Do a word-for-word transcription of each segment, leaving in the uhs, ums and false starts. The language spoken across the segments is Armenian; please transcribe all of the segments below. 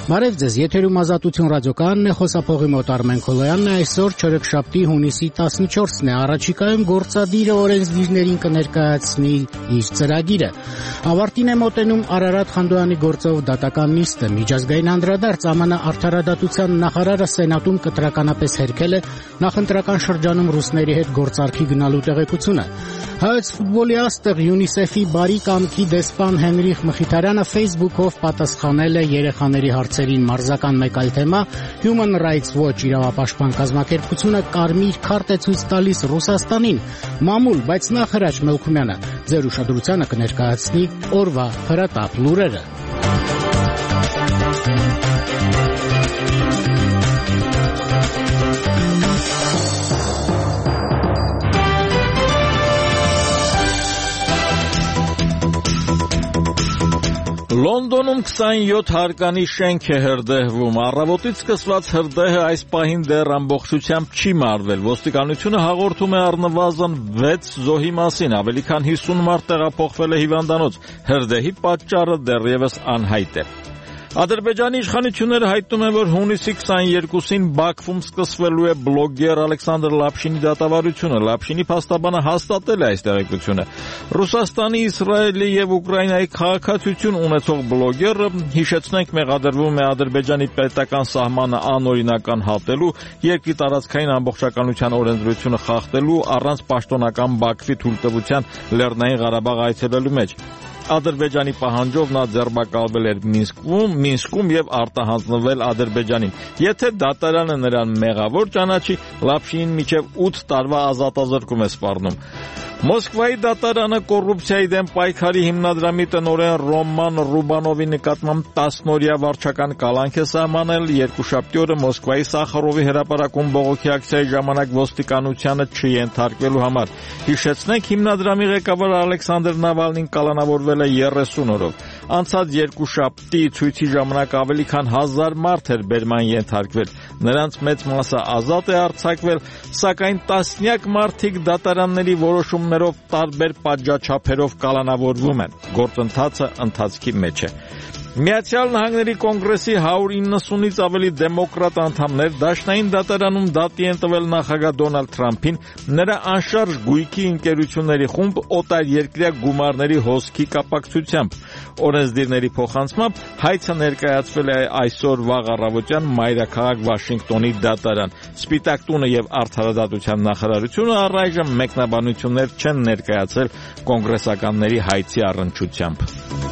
Բարև ձեզ, եթերում Ազատություն ռադիոկայանն է, խոսափողի մոտ Արմեն Քոլոյանն է, այսօր չորեքշաբթի հունիսի տասնչորսն է, առաջիկայում գործադիրը օրենսդիրներին կներկայացնի իր ծրագիրը։ Ավարտին է մոտենում Արարատ Խանդոյանի գործով դատական նիստը, միջազգային անդրադարձ ԱՄՆ արդարադատության նախարարը Սենատում կտրականապես հերքել է նախընտրական շրջանում ռուսների հետ գործարքի գնալու տեղեկությունը։ Հայոց ֆուտբոլի աստղ ՅՈՒՆԻՍԵՖ-ի բարի կամքի դեսպան Հենրիխ Մխիթարյանը Facebook-ով պատասխանել է երեխաների հարցերին մարզական մեկ այլ թեմա, Human Rights Watch իրավապաշտպան կազմակերպությունը կարմիր քարտ է ցույց տալիս Ռուսաստանին, մամուլ, բայց նախ Հրաչ Մելքումյանը ձեր ուշադրությանը կներկայացնի օրվա հրատապ լուրերը։ Լոնդոնում քսանյոթ հարկանի շենք է հրդեհվում։ Առավոտից սկսված հրդեհը այս պահին դեռ ամբողջությամբ չի մարվել։ Ոստիկանությունը հաղորդում է առնվազն վեց զոհի մասին, ավելի քան հիսուն մարդ տեղափոխվել է հիվանդանոց։ Հրդեհի պատճառը դեռևս անհայտ է։ Ադրբեջանի իշխանությունները հայտնում են, որ հունիսի քսաներկուսին Բաքվում սկսվելու է բլոգեր Ալեքսանդր Լապշինի դատավարությունը։ Լապշինի փաստաբանը հաստատել է այս տեղեկությունը։ Ռուսաստանի, Իսրայելի եւ Ուկրաինայի քաղաքացիություն ունեցող բլոգերը, հիշեցնենք, մեղադրվում է Ադրբեջանի պետական սահմանը անօրինական հատելու, երկրի տարածքային ամբողջականության օրենսդրությունը խախտելու, առանց պաշտոնական Բաքվի թույլտվության Լեռնային Ղարաբաղ այցելելու մեջ։ Ադրբեջանի պահանջով նա ձերբակալվել էր Մինսկում, Մինսկում եւ արտահանձնվել Ադրբեջանին։ Եթե դատարանը նրան մեղավոր ճանաչի, Լապշինին մինչեւ ութ տարվա ազատազրկում է սպառնում։ Մոսկվայի դատարանը կոռուպցիայի դեմ պայքարի հիմնադրամի տնօրեն Ռոման Ռուբանովի նկատմամբ տասնօրյա վարչական կալանք է սահմանել։ Երկուշաբթի օրը Մոսկվայի Սախարովի հրապարակում բողոքի ակցիայի ժամանակ ոստիկանությանը չենթարկվելու համար։ Հիշեցնենք, հիմնադրամի ղեկավար Ալեքսանդր Նավալնին կալանավորվել է երեսուն օրով։ Անցած երկուշաբթի ցույցի ժամանակ ավելի քան հազար մարդ էր բերման ենթարկվել։ Նրանց մեծ մասը ազատ է արձակվել, սակայն տասնյակ մարդիկ դատարանների որոշումներով տարբեր պատժաչափերով կալանավորվում են։ Գործընթացը ընթացքի մեջ է։ Միացյալ Նահանգների կոնգրեսի հարյուր իննսունից ավելի դեմոկրատ անդամներ դաշնային դատարանում դատի են տվել նախագահ Դոնալդ Թրամփին նրա անշարժ գույքի ընկերությունների խումբ օտարերկրյա գումարների հոսքի կապակցությամբ։ Օրենսդիրների փոխանցմամբ հայցը ներկայացվել է այսօր վաղ առավոտյան մայրաքաղաք Վաշինգտոնի դատարան։ Սպիտակ տունը եւ Արդարադատության նախարարությունը առայժմ մեկնաբանություններ չեն ներկայացրել կոնգրեսականների հայցի առնչությամբ։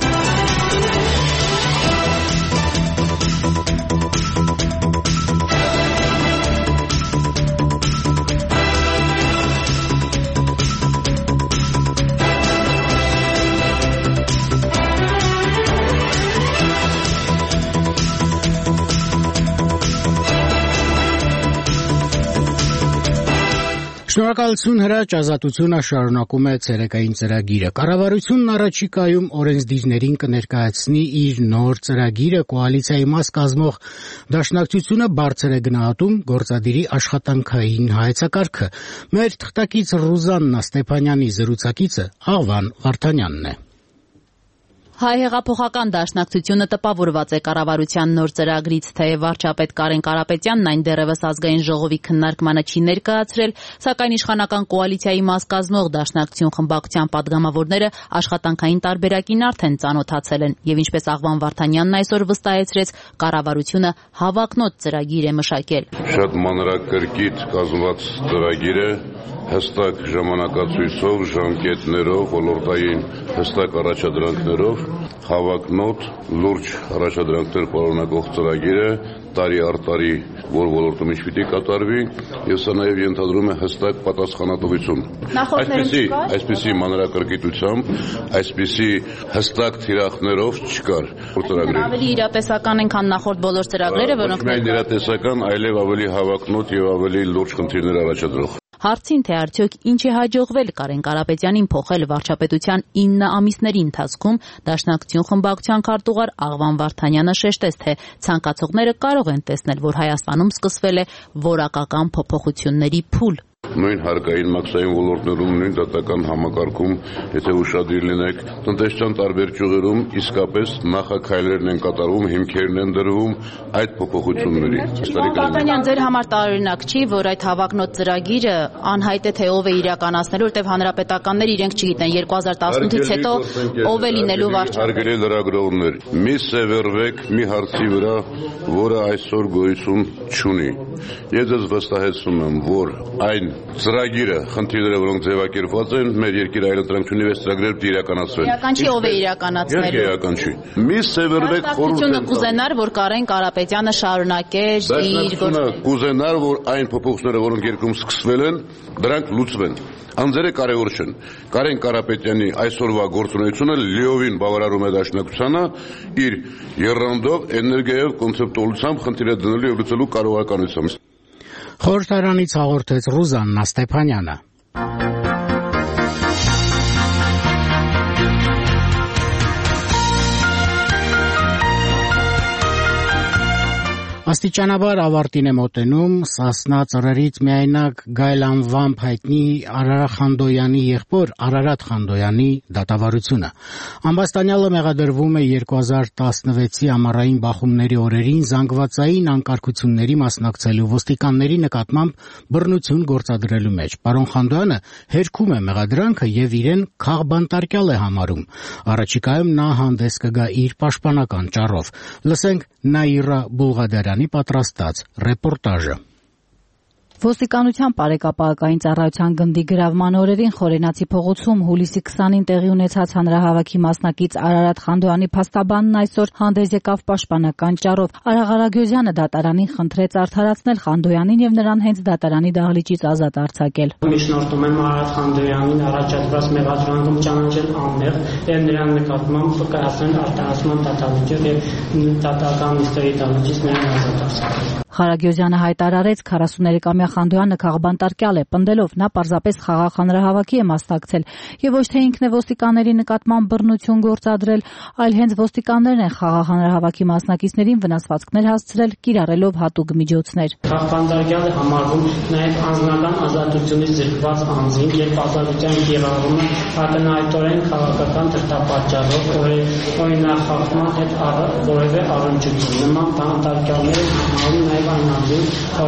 Շնորհակալություն Հրաչ, Ազատությունը շարունակում է ցերեկային ծրագիրը։ Կառավարությունն առաջիկայում օրենսդիրներին կներկայացնի իր նոր ծրագիրը, կոալիցիայի մաս կազմող դաշնակցությունը բարձր է գնահատում գործադիրի աշխատանքային հայեցակարգը։ Մեր թղթակից Ռուզաննա Ստեփանյանի զրուցակիցը Աղվան Վարդանյանն է։ Հայ հեղափոխական դաշնակցությունը տպավորված է կառավարության նոր ծրագրից, թեև վարչապետ Կարեն Կարապետյանն այն դեռևս ազգային ժողովի քննարկմանը չի ներկայացրել, սակայն իշխանական կոալիցիայի մաս կազմող դաշնակցություն խմբակցության падգամավորները աշխատանքային տարբերակին արդեն ծանոթացել են, եւ ինչպես Աղվան Վարդանյանն այսօր վստահեցրեց, կառավարությունը հավակնոտ ծրագիր է մշակել։ Շատ մանրակրկիտ կազմված ծրագիր է, հստակ ժամանակացույցով, ժամկետներով, ոլորտային հստակ առաջադրանքներով, հավակնոտ, լուրջ առաջադրանքներ պարունակող ծրագիր է, տարի առ տարի, որ ոլորտում ինչ պիտի կատարվի, եւ սա նաեւ ենթադրում է հստակ պատասխանատվություն։ Այսպիսի մանրակրկիտությամբ, այսպիսի հստակ թիրախներով չկար ծրագրի։ Ավելի իրատեսական են, քան նախորդ բոլոր ծրագրերը, որոնք Ոչ միայն իրատեսական, այլև ավելի հավակնոտ եւ ավելի լուրջ խնդիրներ առաջադրող։ Հարցին, թե արդյոք ինչ է հաջողվել Կարեն Կարապետյանին փոխել վարչապետության ինը ամիսների ընթացքում, դաշնակցություն խմբակցության քարտուղար Աղվան Վարդանյանը շեշտեց, թե ցանկացողները կարող են տեսնել, որ Հայաստանում սկսվել է որակական փոփոխությունների փուլ։ Նույն հարկային մաքսային ոլորտներում, նույն դատական համակարգում, եթե ուշադիր լինեք, տնտեսչական տարբեր ճյուղերում իսկապես նախաքայլերն են կատարվում, հիմքերն են դրվում այդ փոփոխությունների։ Պարբանյան, ձեր համար տարօրինակ չի, որ այդ հավակնոտ ծրագիրը անհայտ է, թե ով է իրականացնելու, որտեղ հանրապետականները իրենք չգիտեն երկու հազար տասնութից հետո ով է լինելու վարչապետ։ Հարգելի լրագրողներ, մի սևեռվեք մի հարցի վրա, որը այսօր գոյություն չունի։ Ես ձեզ վստահեցնում եմ, որ այն ծրագիրը, խնդիրները, որոնք ձևակերպված են, մեր երկիր այլընտրանքությունի վեց ծրագրերը պետք է իրականացվեն։ Իրական չի ով է իրականացնելու։ Իրական չի։ Մի սևեռվեք խորհուրդ եմ կուզենար, որ Կարեն Կարապետյանը շարունակեր իր գործը։ Կուզենար, որ այն փոփոխությունները, որոնք երկրում սկսվել են, դրանք լուծվեն։ Անձերը կարևոր չեն։ Կարեն Կարապետյանի այսօրվա գործունեությունը լիովին բավարարում է դաշնակցությանը իր եռանդով, էներգիայով, կոնցեպտուալությամբ խնդիրը դնելու եւ լուծելու կարողականությամբ։ Խորհրդարանից հաղորդեց Ռուզաննա Ստեփանյանը։ Աստիճանաբար ավարտին է մոտենում Սասնա ծռերից միայնակ Գայլ անվամբ հայտնի Արարատ Խանդոյանի եղբոր Արարատ Խանդոյանի դատավարությունը։ Ամբաստանյալը մեղադրվում է երկու հազար տասնվեցի ամառային բախումների օրերին զանգվածային անկարգությունների մասնակցելու ոստիկանների նկատմամբ բռնություն գործադրելու մեջ։ Պարոն Խանդոյանը հերքում է մեղադրանքը եւ իրեն քաղբանտարկյալ է համարում։ Առաջիկայում նա հանդես կգա իր պաշտպանական ճառով։ Լսենք Նաիրա Բուլղադարյանի պատրաստած ռեպորտաժը։ Ոստիկանության Պարեկապահական ծառայության գնդի գրավման օրերին Խորենացի փողոցում հուլիսի քսանին տեղի ունեցած հանրահավաքի մասնակից Արարատ Խանդոյանի փաստաբանն այսօր հանդես եկավ պաշտպանական ճառով։ Արա Ղարագյուզյանը դատարանին խնդրեց արդարացնել Խանդոյանին եւ նրան հենց դատարանի դահլիճից ազատ արձակել։ Միջնորդում եմ Արարատ Խանդոյանին առաջադրված մեղադրանքում ճանաչել անմեղ եւ նրան նկատմամբ կայացնել արտահայտման դատավիճ եւ դատական նիստերի դահլիճից նրան ազատ արձակել։ Ղարագյուզյանը հայտարարեց քառասուներեքամյա Խանդոյանը քաղբանտարկյալ է, պնդելով նա պարզապես խաղաղ հանրահավաքի է մասնակցել եւ ոչ թե ինքն է ոստիկանների նկատմամբ բռնություն գործադրել, այլ հենց ոստիկաններն են խաղաղ հանրահավաքի մասնակիցներին վնասվածքներ հասցրել, կիրառելով հատուկ միջոցներ։ Քաղբանտարկյալ է համարվում նաեւ անձնական ազատությունից զրկված անձին, երբ ազատության կիրառումը ակնհայտորեն քաղաքական դրդապատճառով օրինախախտման հետ որևէ առնչություն։ Նման բանտարկյալները համարվում նաեւ այն անձին,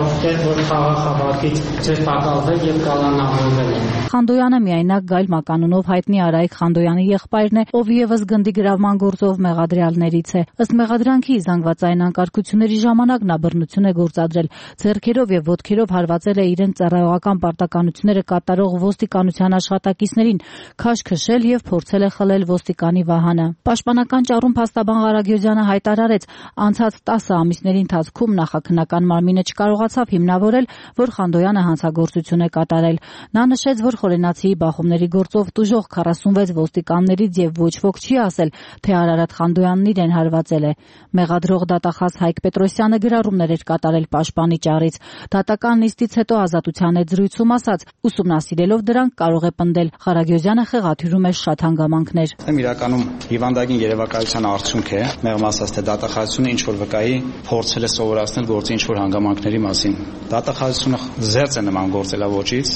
որ խաղաղ հավաքից ձերբակալվել եւ կալանավորվել են։ Խանդոյանը միայնակ Գայլ մականունով հայտնի Արայիկ Խանդոյանի եղբայրն է, ով եւս գնդի գրավման գործով մեղադրյալներից է։ Ըստ մեղադրանքի զանգվածային անկարգությունների ժամանակ նա բռնություն է գործադրել, ձեռքերով եւ ոտքերով հարվածել է իրեն ծառայողական պարտականությունները կատարող ոստիկանության աշխատակիցներին, քաշ քշել եւ փորձել է խլել ոստիկանի վահանը։ Պաշտպանական ճառում փաստաբան Ղարագյուզյանը հայտարարեց, անցած տասը ամիսների ընթացքում նախաքննական մարմինը չկարողացավ հիմնավորել, որ Խանդոյանը հանցագործություն է կատարել։ Նա նշեց, որ Խորենացիի բախումների գործով տուժող քառասունվեց ոստիկաններից եւ ոչ ոք չի ասել, թե Արարատ Խանդոյանն իրեն հարվածել է։ Մեղադրող դատախազ Հայկ Պետրոսյանը գրառումներ էր կատարել պաշտպանի ճառից։ Դատական նիստից հետո ազատության հետ զրույցում ասաց, ուսումնասիրելով դրանք կարող է պնդել։ Ղարագյուզյանը խեղաթյուրում է շատ հանգամանքներ։ Իրականում հիվանդագին երևակայության արդյունք է, մեղմ ասած, թե դատախազությունը ինչ որ վկայի փորձել է սովորացնել գործի ինչ որ հանգամանքների մասին։ Դատախազությունը զերծ է նման գործելավոճից։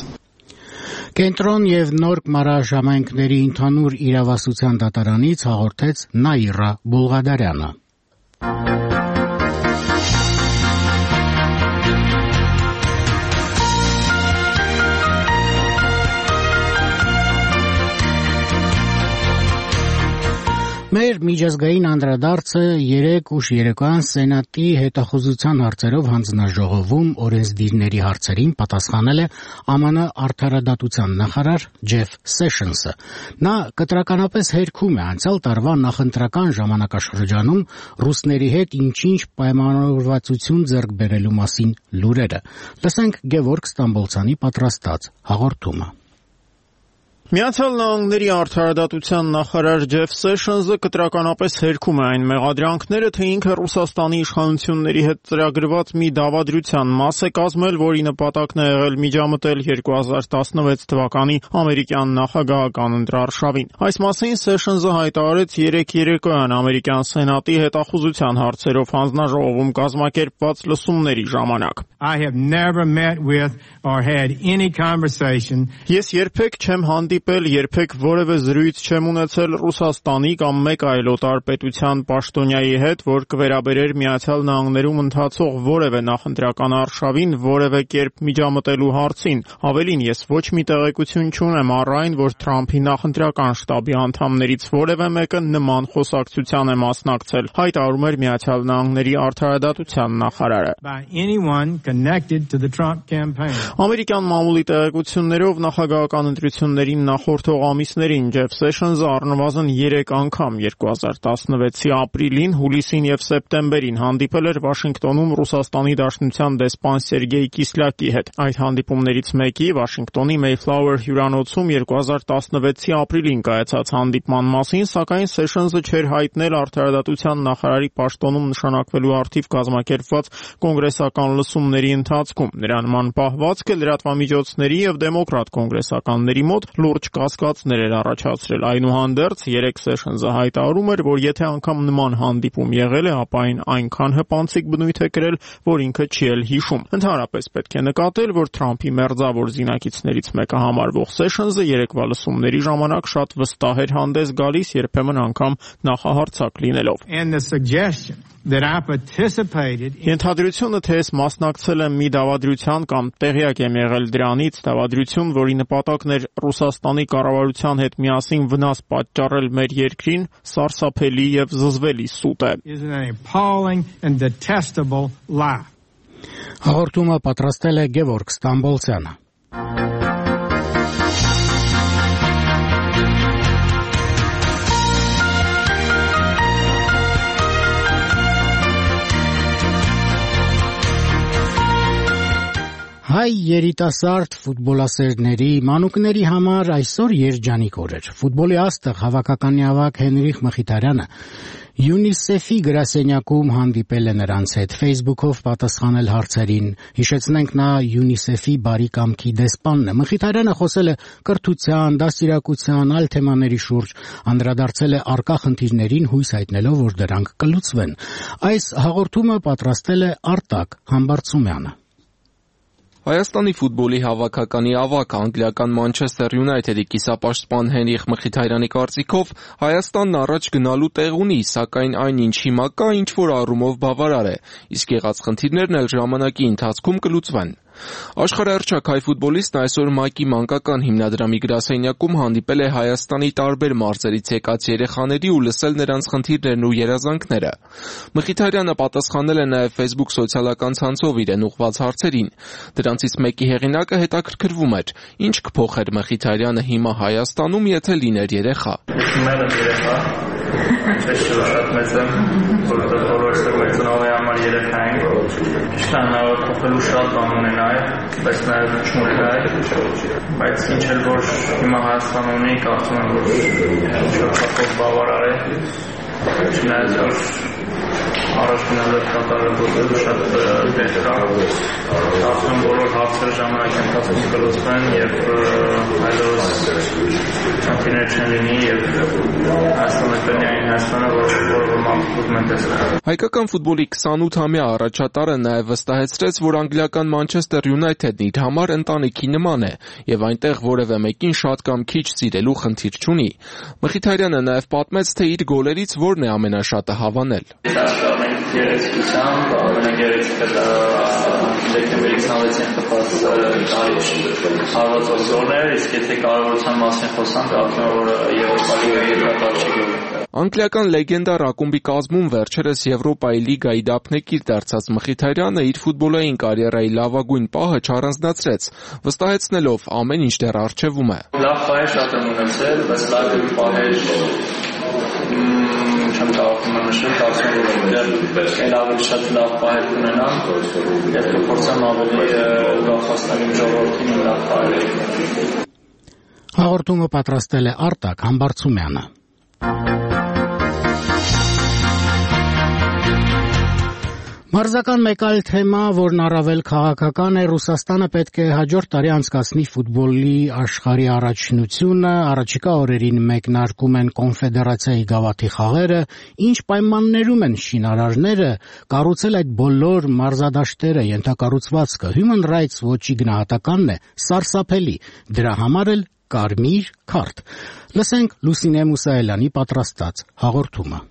Կենտրոն եւ Նորք մարաժամայնքների ընդհանուր իրավասության դատարանից հաղորդեց Նաիրա Բուլղադարյանը։ Մեր միջազգային անդրադարձը երեկ ուշ երեկոյան Սենատի հետախուզության հարցերով հանձնաժողովում օրենսդիրների հարցերին պատասխանել է Է Մ Ն արդարադատության նախարար Ջեֆ Սեշնսը։ Նա կտրականապես հերքում է անցյալ տարվա նախընտրական ժամանակաշրջանում ռուսների հետ ինչ-ինչ պայմանավորվածություն ձեռք բերելու մասին լուրերը։ Լսենք Գևորգ Ստամբոլցյանի պատրաստած հաղորդումը։ Միացյալ Նահանգների արդարադատության նախարար Ջեֆ Սեշնսը կտրականապես հերքում է այն մեղադրանքները, թե ինքը Ռուսաստանի իշխանությունների հետ ծրագրված մի դավադրության մաս է կազմել, որի նպատակն է եղել միջամտել երկու հազար տասնվեց թվականի ամերիկյան նախագահական ընտրարշավին։ Այս մասին Սեշնսը հայտարարեց երեկ երեկոյան ամերիկյան սենատի հետախուզության հարցերով հանձնաժողովում կազմակերպված լսումների ժամանակ։ I have never met with or had any conversation. Ես երբեք չեմ հանդիպել, երբեք որևէ զրույց չեմ ունեցել Ռուսաստանի կամ մեկ այլ օտար պետության պաշտոնյայի հետ, որ կվերաբերեր Միացյալ Նահանգներում ընթացող որևէ նախընտրական արշավին, որևէ կերպ միջամտելու հարցին։ Ավելին, ես ոչ մի տեղեկություն չունեմ առ այն, որ Թրամփի նախընտրական շտաբի անդամներից որևէ մեկը նման խոսակցության է մասնակցել, հայտարարում էր Միացյալ Նահանգների արդարադատության նախարարը։ By anyone connected to the Trump campaign. Ամերիկյան մամուլի տեղեկություններով նախագահական ընտրություններին նախորդող ամիսներին Ջեֆ Սեշնսը առնվազն երեք անգամ երկու հազար տասնվեցի ապրիլին, հուլիսին եւ սեպտեմբերին հանդիպել էր Վաշինգտոնում Ռուսաստանի Դաշնության դեսպան Սերգեյ Կիսլյակի հետ։ Այդ հանդիպումներից մեկի Վաշինգտոնի Mayflower հյուրանոցում երկու հազար տասնվեցի ապրիլին կայացած հանդիպման մասին, սակայն Սեշնսը չէր հայտնել արդարադատության նախարարի պաշտոնում նշանակվելու առթիվ կազմակերպված կոնգրեսական լսումների ընթացքում։ Նրա նման պահվածքը լրատվամիջոցների եւ դեմոկրատ կոնգրեսականների մոտ լուրջ կասկածներ էր առաջացրել։ Այնուհանդերձ երեք Սեշնսը հայտարարում էր, որ եթե անգամ նման հանդիպում եղել է, ապա այն այնքան հպանցիկ բնույթ է կրել, որ ինքը չի էլ հիշում։ Ընդհանրապես պետք է նկատել, որ Թրամփի մերձավոր զինակիցներից մեկը համարվող Սեշնսը երեկվա լսումների ժամանակ շատ վստահ էր հանդես գալիս, երբեմն անգամ նախահարցակ լինելով։ That I participated in Ենթադրությունը, թե ես մասնակցել եմ մի դավադրության կամ տեղյակ եմ եղել դրանից, դավադրություն, որի նպատակն էր Ռուսաստանի կառավարության հետ միասին վնաս պատճառել մեր երկրին, սարսափելի եւ զզվելի սուտ է։ Հաղորդումը պատրաստել է Գևորգ Ստամբոլցյանը։ Հայ երիտասարդ ֆուտբոլասերների, մանուկների համար այսօր երջանիկ օր էր։ Ֆուտբոլի աստղ հավաքականի ավագ Հենրիխ Մխիթարյանը ՅՈՒՆԻՍԵՖ-ի գրասենյակում հանդիպել է նրանց հետ, Facebook-ով պատասխանել հարցերին։ Հիշեցնենք, նա ՅՈՒՆԻՍԵՖ-ի բարի կամքի դեսպանն է։ Մխիթարյանը խոսել է կրթության, դաստիարակության, այլ թեմաների շուրջ, անդրադարձել է առկա խնդիրներին, հույս հայտնելով, որ դրանք կլուծվեն։ Այս հաղորդումը պատրաստել է Արտակ Համբարձումյանը։ Հայաստանի ֆուտբոլի հավաքականի ավագ անգլիական Մանչեսթեր Յունայթեդի կիսապաշտպան Հենրիխ Մխիթարյանի կարծիքով Հայաստանն առաջ գնալու տեղ ունի, սակայն այն ինչ հիմա կա, ինչ որ առումով բավարար է, իսկ եղած խնդիրներն էլ ժամանակի ընթացքում կլուծվեն։ Աշխարհահռչակ հայ ֆուտբոլիստն այսօր ՄԱԿ-ի մանկական հիմնադրամի գրասենյակում հանդիպել է Հայաստանի տարբեր մարզերից եկած երեխաների ու լսել նրանց խնդիրներն ու երազանքները։ Մխիթարյանը պատասխանել է նաև Facebook սոցիալական ցանցով իրեն ուղղված հարցերին։ Դրանցից մեկի հեղինակը հետաքրքրվում էր, ինչ կփոխեր Մխիթարյանը հիմա Հայաստանում, եթե լիներ երեխա։ Ես շատ մեծ եմ, որովհետև բոլորս մեծնով է համար երեխա ենք, ճիշտ հնարավոր փոխելու շատ բան ունենայ, բայց նաև չունենայ, բայց ինչ էլ որ հիմա Հայաստան ունի, կարծում եմ, որ շատ փոխով բավարար է, չնայած որ առաջ գնալով կատարել շատ դեր կա, կարծում եմ բոլոր հարցերը ժամանակի ընթացքում կլուծվեն և այլևս խնդիրներ չեն լինի և Հայաստանը կլինի Հայաստանը, որը մանկուց մենք տեսնենք։ Հայկական ֆուտբոլի քսանութամյա առաջատարը նաև վստահեցրեց, որ անգլիական Մանչեսթեր Յունայթեդն իր համար ընտանիքի նման է և այնտեղ որևէ մեկին շատ կամ քիչ սիրելու խնդիր չունի։ Մխիթարյանը նաև պատմեց, թե իր գոլերից որն է ամենաշատը հավանել։ Գերեցկությամբ, ամենագերեցիկը դեկտեմբերի քսանվեցին խփած հարված օգտորներ, իսկ եթե կարևորության մասին խոսանք, կարծում եմ, որ Եվրոպայի լիգայի երկրորդ գոլը։ Անգլիական լեգենդար ակումբի կազմում վերջերս Եվրոպայի լիգայի դափնեկիր դարձած Մխիթարյանը իր ֆուտբոլային կարիերայի լավագույն պահը չառանձնացրեց, վստահեցնելով ամեն ինչ դեռ առջևում է։ Լավ պահեր շատ եմ ունեցել, բայց լավ պահեր չեմ կարող նշել, կարծում եմ, որ էլ ավելի շատ լավ պահեր կունենամ և կփորձեմ ավելի ուրախացնել իմ ժողովրդին լավ պահեր։ Հաղորդումը պատրաստել է Արտակ Համբարձումյանը։ Մարզական մեկ այլ թեմա, որն առավել քաղաքական է, Ռուսաստանը պետք է հաջորդ տարի անցկացնի ֆուտբոլի աշխարհի առաջնությունը, առաջիկա օրերին մեկնարկում են կոնֆեդերացիայի գավաթի խաղերը, ինչ պայմաններում են շինարարները կառուցել այդ բոլոր մարզադաշտերը, ենթակառուցվածքը, Human Rights Watch-ի գնահատականն է սարսափելի, դրա համար էլ կարմիր քարտ։ Լսենք Լուսինե Մուսայելյանի պատրաստած հաղորդումը։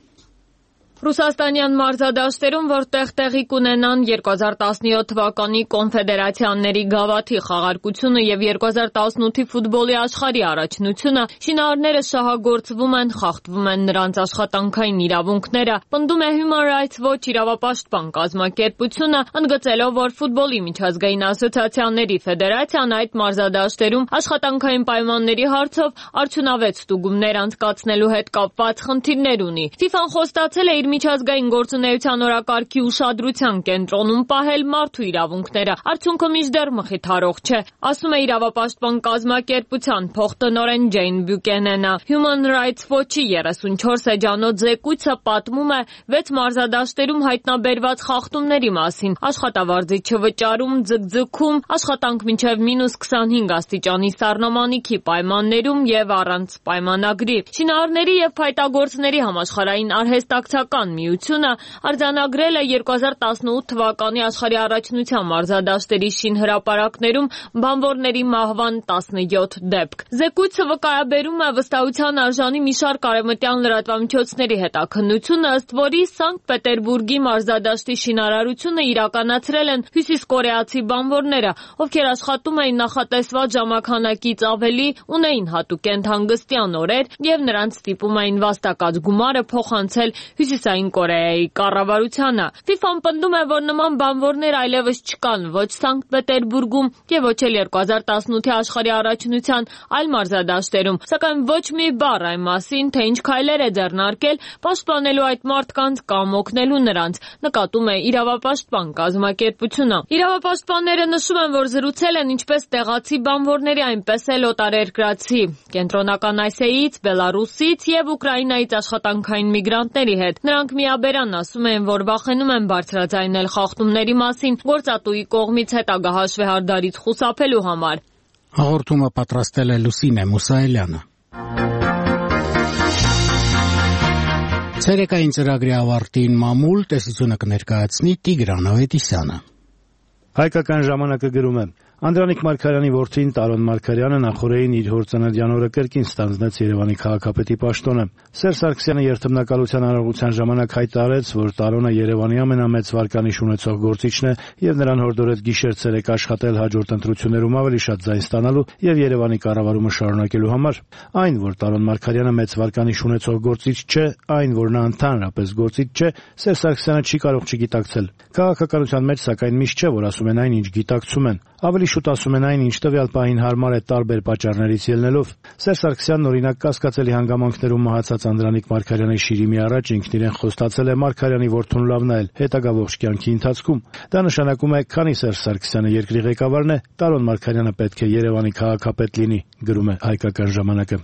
Ռուսաստանյան մարզադաշտերում, որտեղ տեղի կունենան երկու հազար տասնյոթ թվականի կոնֆեդերացիաների գավաթի խաղարկությունը եւ երկու հազար տասնութի ֆուտբոլի աշխարհի առաջնությունը, շինարարները շահագործվում են, խախտվում են նրանց աշխատանքային իրավունքները, պնդում է Human Rights Watch իրավապաշտպան կազմակերպությունը, ընդգծելով, որ ֆուտբոլի միջազգային ասոցիացիաների ֆեդերացիան այդ մարզադաշտերում աշխատանքային պայմանների հարցով արդյունավետ ստուգումներ անցկացնելու հետ կապված խնդիրներ ունի։ FIFA-ն խոստացել է իր միջազգային գործունեության օրակարգի ուշադրության կենտրոնում պահել մարդու իրավունքները, արդյունքը մինչդեռ մխիթարող չէ, ասում է իրավապաշտպան կազմակերպության փոխտնօրեն Ջեյն Բյուկենենը։ Human Rights Watch-ի երեսունչորս էջանոց զեկույցը պատմում է վեց մարզադաշտերում հայտնաբերված խախտումների մասին, աշխատավարձի չվճարում, ձգձգում, աշխատանք մինչև մինուս քսանհինգ աստիճանի սառնամանիքի պայմաններում եւ առանց պայմանագրի։ Շինարարների եւ փայտագործների համաշխարհային արհեստակցական միությունը արձանագրել է երկու հազար տասնութ թվականի աշխարհի առաջնության մարզադաշտերի շինհրապարակներում բանվորների մահվան տասնյոթ դեպք։ Զեկույցը վկայաբերում է վստահության արժանի մի շարք արևմտյան լրատվամիջոցների հետաքննությունը, ըստ որի Սանկտ Պետերբուրգի մարզադաշտի շինարարությունը իրականացրել են հյուսիսկորեացի բանվորները, ովքեր աշխատում էին նախատեսված ժամանականակից ավելի, ունեին հատուկենտ հանգստյան օրեր եւ նրանց ստիպում էին վաստակած գումարը փոխանցել Հյուսիսային Կորեայի կառավարությանը։ FIFA-ն պնդում է, որ նման բանվորներ այլևս չկան ոչ Սանկտ Պետերբուրգում եւ ոչ էլ երկու հազար տասնութի աշխարհի առաջնության այլ մարզադաշտերում, սակայն ոչ մի բառ այն մասին, թե ինչ քայլեր է ձեռնարկել պաշտպանելու այդ մարդկանց կամ օգնելու նրանց, նկատում է իրավապաշտպան կազմակերպությունը։ Իրավապաշտպանները նշում են, որ զրուցել են ինչպես տեղացի բանվորների, այնպես էլ օտարերկրացի, Կենտրոնական Ասիայից, Բելարուսից եւ Ուկրաինայից աշխատանքային միգրանտների հետ։ Նրանք միաբերան ասում են, որ վախենում են բարձրաձայնել խախտումների մասին գործատուի կողմից հետագա հաշվեհարդարից խուսափելու համար։ Հաղորդումը պատրաստել է Լուսինե Մուսայելյանը։ Ցերեկային ծրագրի ավարտին մամուլ տեսությունը կներկայացնի Տիգրան Ավետիսյանը։ Հայկական ժամանակը գրում է. Անդրանիկ Մարգարյանի որդին Տարոն Մարգարյանը նախորդին իր հոր ծննդյան օրը կրկին ստանձնեց Երևանի քաղաքապետի պաշտոնը։ Սերժ Սարգսյանը երթմնակալության արարողության ժամանակ հայտարարեց, որ Տարոնը Երևանի ամենամեծ վարկանիշ ունեցող գործիչն է եւ նրան հորդորեց գիշեր-ցերեկ աշխատել հաջորդ ընտրություններում ավելի շատ ձայն ստանալու եւ Երևանի կառավարումը շարունակելու համար։ Այն, որ Տարոն Մարգարյանը մեծ վարկանիշ ունեցող գործիչ չէ, այն, որ նա ընդհանրապես գործիչ չէ, Սերժ Սարգսյանը չի կարող չգիտակցել։ Քաղաքականության մեջ սակայն միշտ չէ, որ ասում են այն, ինչ գիտակցում են։ Ավելի շուտ ասում են այն, ինչ տվյալ պահին հարմար է տարբեր պատճառներից ելնելով։ Սերժ Սարգսյանն օրինակ կասկածելի հանգամանքներում մահացած Անդրանիկ Մարգարյանի շիրիմի առաջ ինքն իրեն խոստացել է Մարգարյանի որդուն լավ նայել հետագա ողջ կյանքի ընթացքում։ Դա նշանակում է, քանի Սերժ Սարգսյանը երկրի ղեկավարն է, Տարոն Մարգարյանը պետք է Երևանի քաղաքապետ լինի, գրում է Հայկական ժամանակը։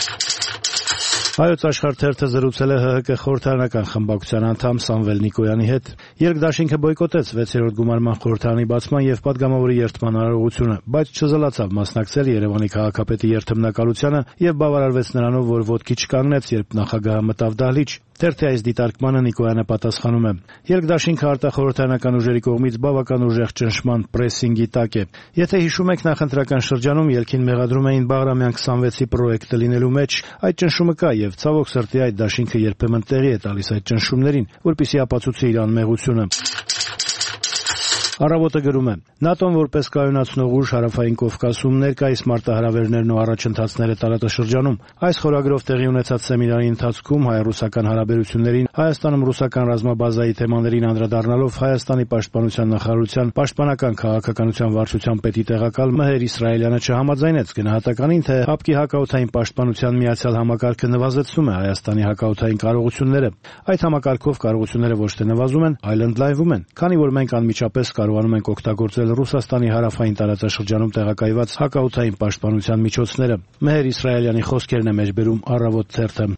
Հայոց աշխարհ թերթը զրուցել է ՀՀԿ խորհրդարանական խմբակցության անդամ Սամվել Նիկոյանի հետ։ Երկդաշինքը բոյկոտեց վեցերորդ գումարման խորհրդարանի բացման եւ падգամավորի երթման արարողությունը, բայց չզլացավ մասնակցել Երևանի քաղաքապետի երթմնակալությանը եւ բավարարվեց նրանով, որ ոտքի չկանգնեց, երբ նախագահը մտավ դահլիճ։ Թերթի այս դիտարկմանը Նիկոյանը պատասխանում է. Երկդաշինքը արտախորհրդարանական ուժերի կողմից բավական ուժեղ ճնշման պրեսինգի տակ է։ Եթե հիշում եք, նախընտրական շրջանում ելքին մեղադրում էին Բաղրամյան քսանվեցի պրոյեկտը լինելու մեջ, այդ ճնշումը կա եւ ցավոք սրտի այդ դաշինքը երբեմն տեղի է տալիս այդ ճնշումներին, որպեսզի ապացուցի իր անմեղությունը։ Առավոտը գրում է. ՆԱՏՕ-ն որպես կայունացնող ուժ Հարավային Կովկասում ներկայիս մարտահրավերներն ու առաջընթացները տարածաշրջանում։ Այս խորագրով տեղի ունեցած սեմինարի ընթացքում հայ-ռուսական հարաբերություններին, Հայաստանում ռուսական ռազմաբազայի թեմաներին անդրադառնալով Հայաստանի պաշտպանության նախարարության պաշտպանական քաղաքականության վարչության պետի տեղակալ Մհեր Իսրայելյանը չհամաձայնեց գնահատականին, թե ՀԱՊԿ-ի հակաօդային պաշտպանության միացյալ համակարգը նվազեցնում է Հայաստանի հակաօդային կարողությունները։ Այդ համակարգով կարողությունները ոչ թե նվազում են, այլ ընդլայնվում են, քանի որ մենք անմիջապես կարողանում ենք օգտագործել Ռուսաստանի հարավային տարածաշրջանում տեղակայված հակաօդային պաշտպանության միջոցները։ Մեհեր Իսրայելյանի խոսքերն է մեջբերում Առավոտ թերթը։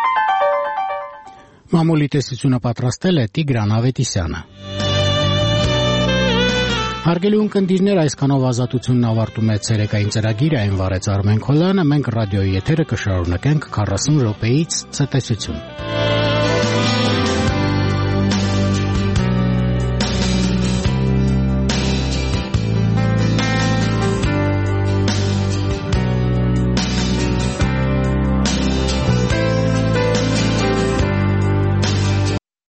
Մամուլի տեսությունը պատրաստել է Տիգրան Ավետիսյանը։ Հարգելի ունկնդիրներ, այսքանով ազատությունն ավարտում է ցերեկային ծրագիրը, այն վարեց Արմեն Քոլյանը, մենք ռադիոյի եթերը կշարունակենք քառասուն րոպեից ցտեսություն։